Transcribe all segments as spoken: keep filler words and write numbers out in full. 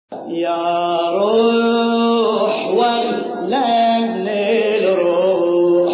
يا روح ولن الروح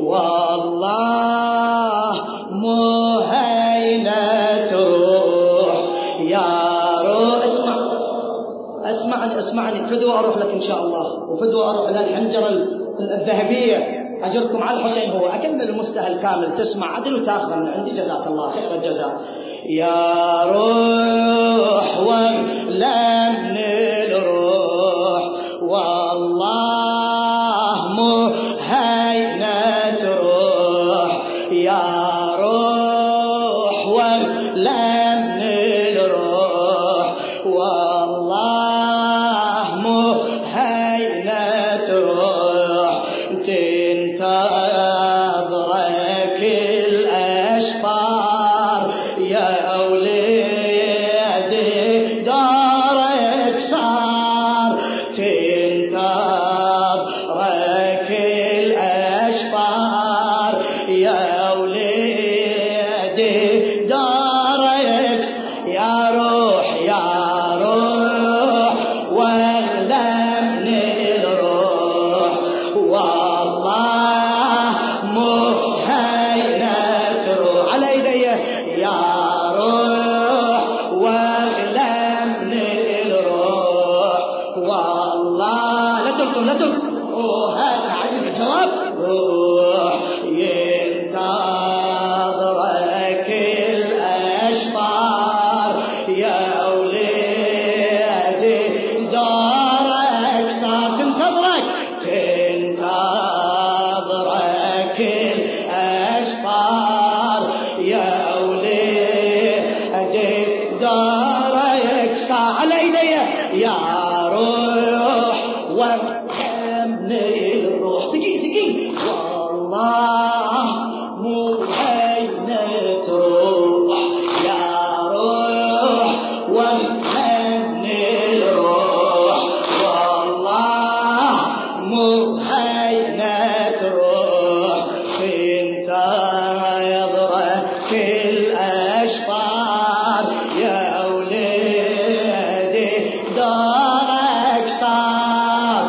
والله مو هينة روح يا روح. اسمع اسمعني اسمعني فدوى اروح لك ان شاء الله، وفدوى اروح للحنجرة الذهبية اجركم على الحسين. هو اكمل المستهل كامل، تسمع عدل وتاخذ من عندي جزاك الله خير الجزاء. يا روح ولن الروح والله مو هينة روح يا روح ولن الروح والله مو هينة روح. تنتظرك الأشبار يا أولادي دارك صار، تنتظرك الأشبار يا أولادي دارك. يا روح يا روح ولن الروح والله مو هينة روح. على ايدي يا روح ولن الروح والله. لا تلقوا لا تلقوا هذا عدد الجواب. روح ينتظرك الأشبار يا أولادي دارك صار، تنتظرك تنتظرك الأشبار يا أولادي دارك صار. على ايدي يا روح وحمني الروح. دقيق دقيق والله مو هينة روح يا روح وحمني الروح والله مو هينة روح. تنتظرك الأشبار يا أولادي دارك صار،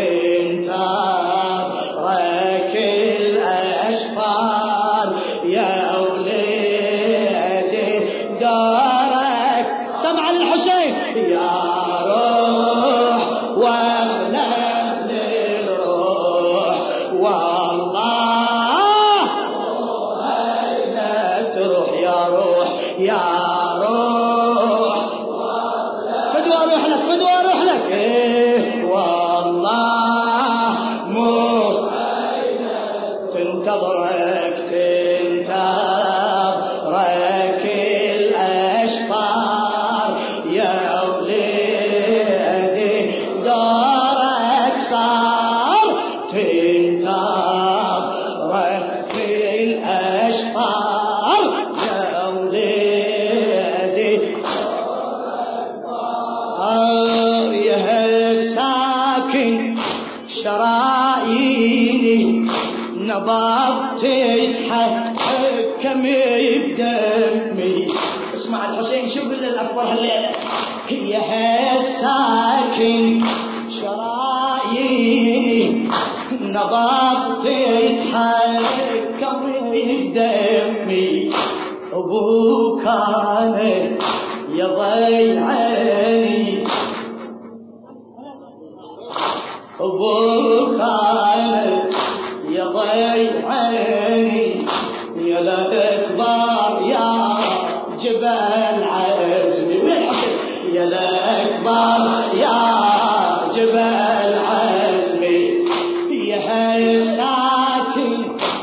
تنتظرك الأشبار يا أولادي دارك. سمع الحسين يا روح ولن الروح والله هينة روح يا روح يا روح. فدوى اروح لك فدوى اروح لك إيه والله مو تنتظرك تنتظرك الأشبار يا أولادي دارك صار، تنتظرك الأشبار يا أولادي يا الساكن شراييني نبضت يتحكم بدمي. اسمع الحسين شوف الأكبر هالليلة. هي الساكن شراييني نبضت يتحكم بدمي. أبوك أنا يا ضيعاني أبوك أنا يا ضيعاني يا الأكبر يا جبل عزمي. يا الأكبر يا جبل عزمي. يا الساكن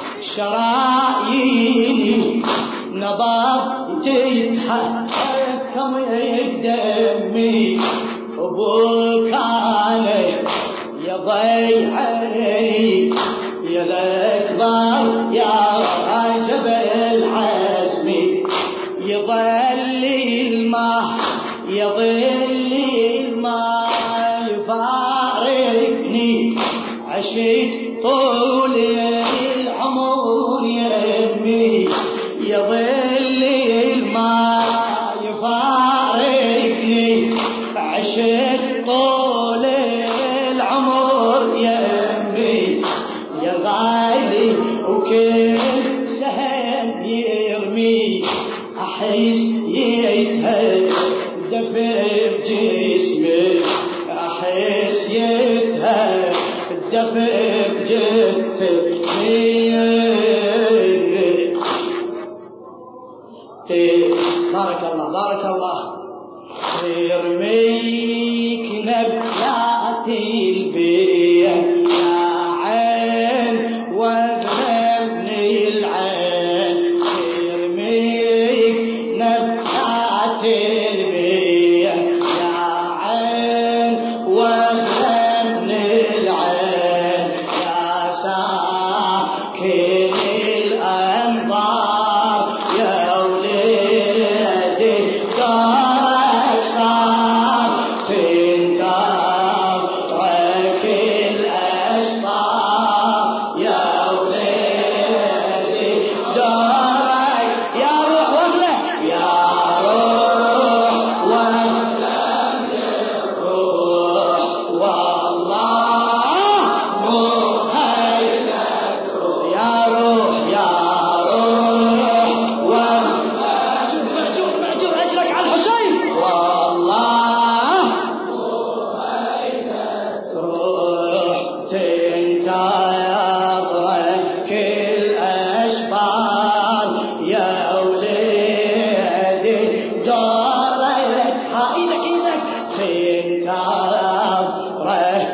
شراييني نبضت يتحكم دمي. أبوك أنا يا ضيعاني يا الأكبر يا جبل عزمي. يظل الماء يظل الماء يفارقني عشت طول العمر يمي. يظل الماء يفارقني عشت طول العمر يا أمي يا غالي وكل سهم يرمي أحس يتهدف بجسمي أحس يتهدف بجسمي. بارك الله بارك الله. يرميك نبلات البيت يا عين وابني العين يرميك نبلات البيت يا عين وابني العين يا ساكن الأنبار يا وليدي دارك صار تنتظرك الأشبار يا وليدي دارك يا روح وغلة يا روح وغلة روح والله مو هينك يا روح يا روح وغلة معجور معجور أجرك على الحسين والله روح تنتظرك الأشبار يا وليدي دارك ها ايدك ايدك تنتظرك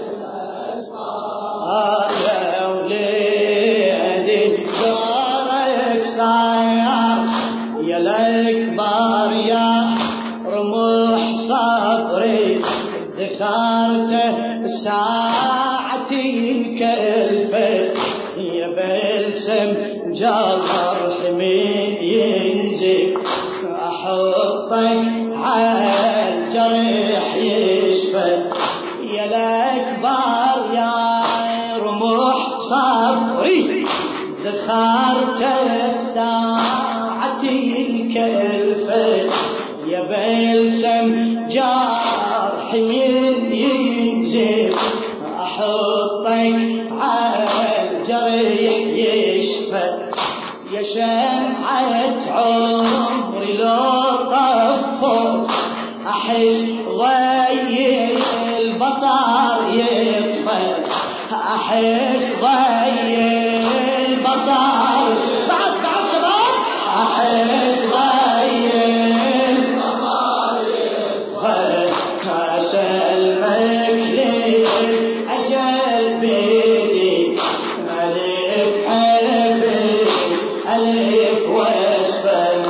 يا وليدي دارك صاير يا الأكبر يا رموح صبري ذكرته ساعتي الكلفة يا بلسم جرح من ينزل أحطك على الجرح يشفى يا الأكبر يا رموح صبري ذكرته ساعتي الكلفة يا بلسم جرح من ينزل أحطك على الجرح يشفى يا شمعة عمري لو طفت أحس ضي البصر يطفى أحس ضي البصر بعد بعد شباب أحس ضي البصر يطفى أسلمك للأجل بيدي ألف ألف ألف واسفل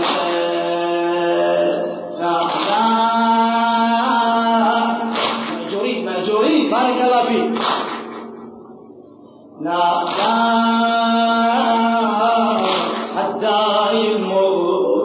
مأجورين مأجورين بارك الله فيك. نعم حتى يموت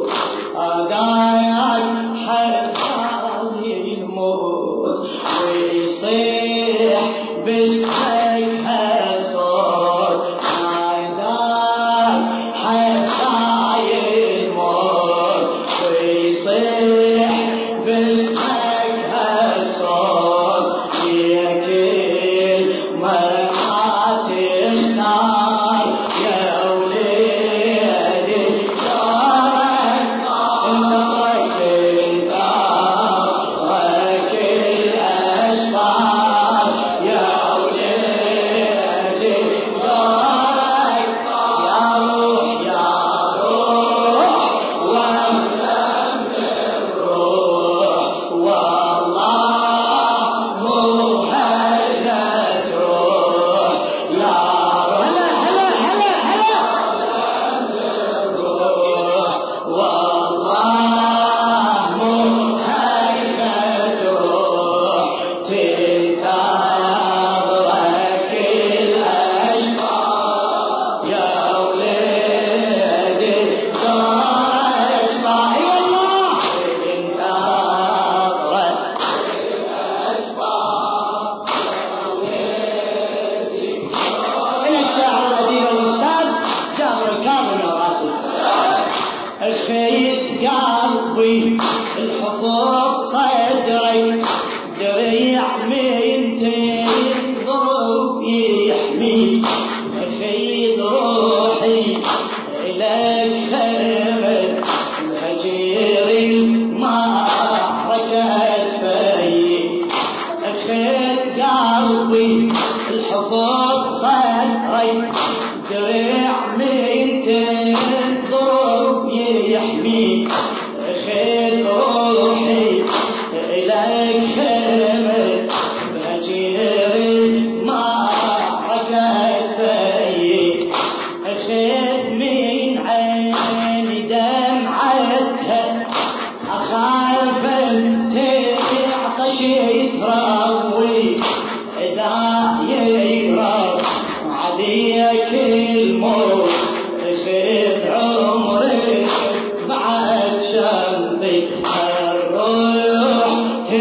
من تضرب يحميك أخيد روحي إليك خيمة الهجير المعركة فيك أخيد قلبي الحفظ صدري درع من تضرب يحميك أخيد روحي إليك خيمة الهجير المعركة فيك أخذ من عيني دمعتها أخاف تعطش تروي إذا يقرب عليك الموت أخذ عمري بعد شنطي الروح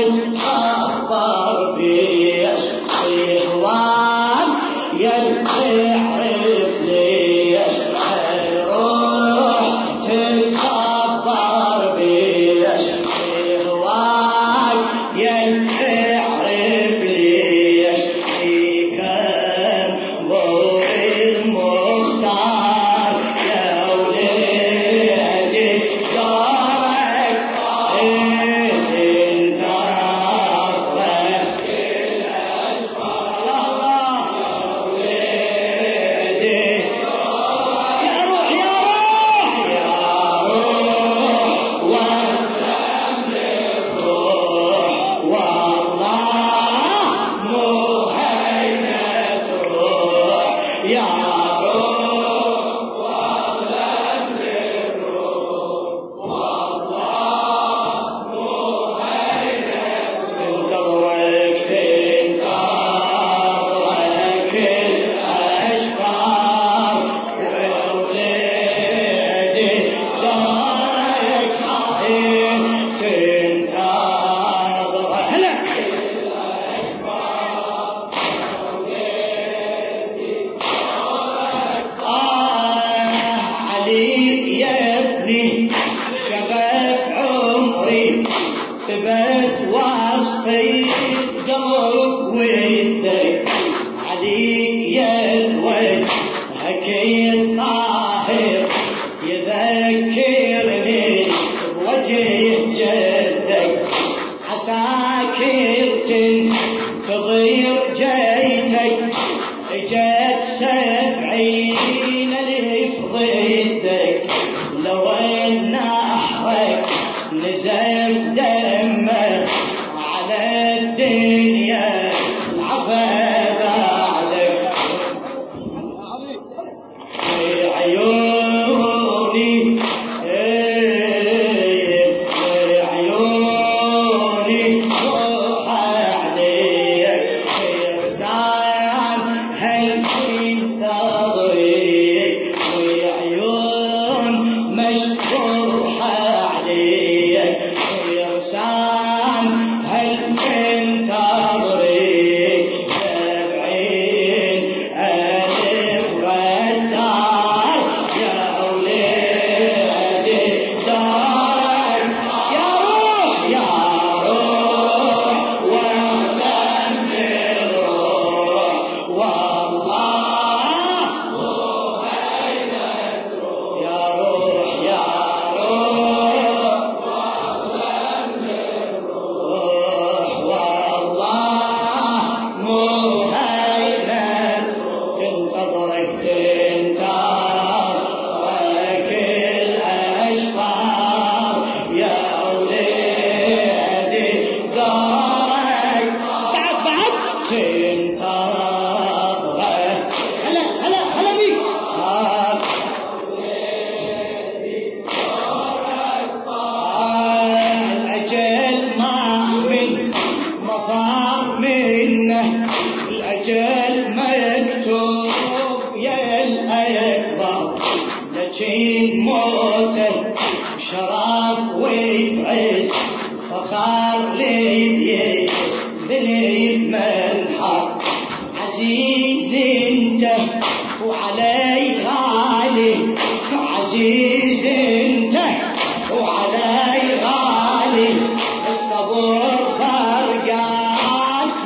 تتخبر بيش إخوان يستعرف ليش الروح تتخبر بيش إخوان يستعرف ليش كان ضوء المختار يا وليدي دارك ثبت وسطي قلب ويدك علي يا الوجه حكي طاهر يذكرني بوجه جدك عساكر تنتظر جيتك اجت سبعين الف ضدك لو ان نحرك نزف دمه على الدنيا العفا بعدك في عيوني في عيوني روح عليك في رسال هل تنتظريك في عيون مشروحة عليك في رسال هل تنتظريك سبعين ألف غدار يا وليدي دارك يا روح يا روح ولم بالروح والله يا روح يا روح والله مهيمن تنتظرك تنتظرك الأشقار يا وليدي دارك بعد بعد تنتظرك هلا هلا هلا بيك الأجل ما من مفار منه الأجل مكتوب يا الأكبر لكن موته شرف ويبعد فخار لي ذليل منحر عزيز انت وعلي غالي عزيز انت وعلي غالي الصبر فرقان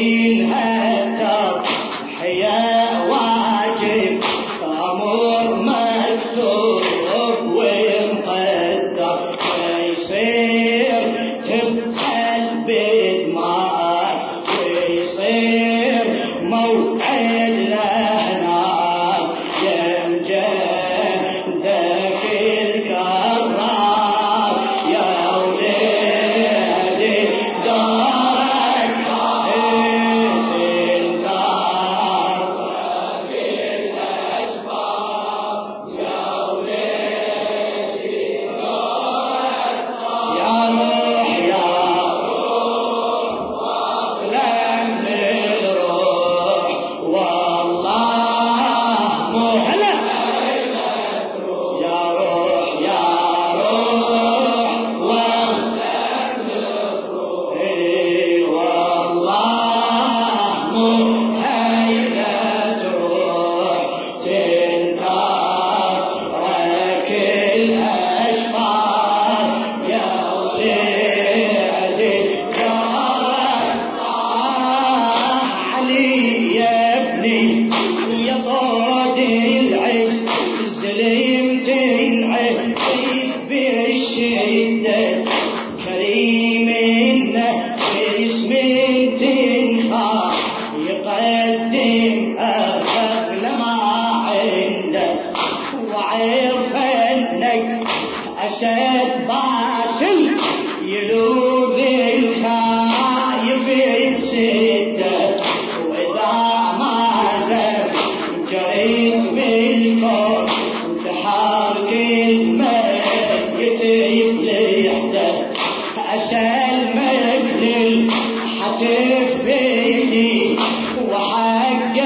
ينهدر حيا واجب أمر مكتوب ومقدر يصير تبقى بدماء ويصير موعد لهنا يمجدك الكرار يا وليدي دارك الدار بالأسباب يا وليدي دارك يا روح يا روح لم الروح والله مو هلا يا روح يا روح ولم الروح والله مو هيلا تروح تنتظرك الأشبار يا وليدي دارك علي يا ابني ويا طود العز الزليم تنعيش بالشدة كريم النفس من تنخاف يقدم أغلى ما عنده وعرف انك أسد باسل يلوذ الخايف بسده وإذا ما زال جريت بالكون تحارك الميت يفلحده أسلمك للحتف بيدي وحق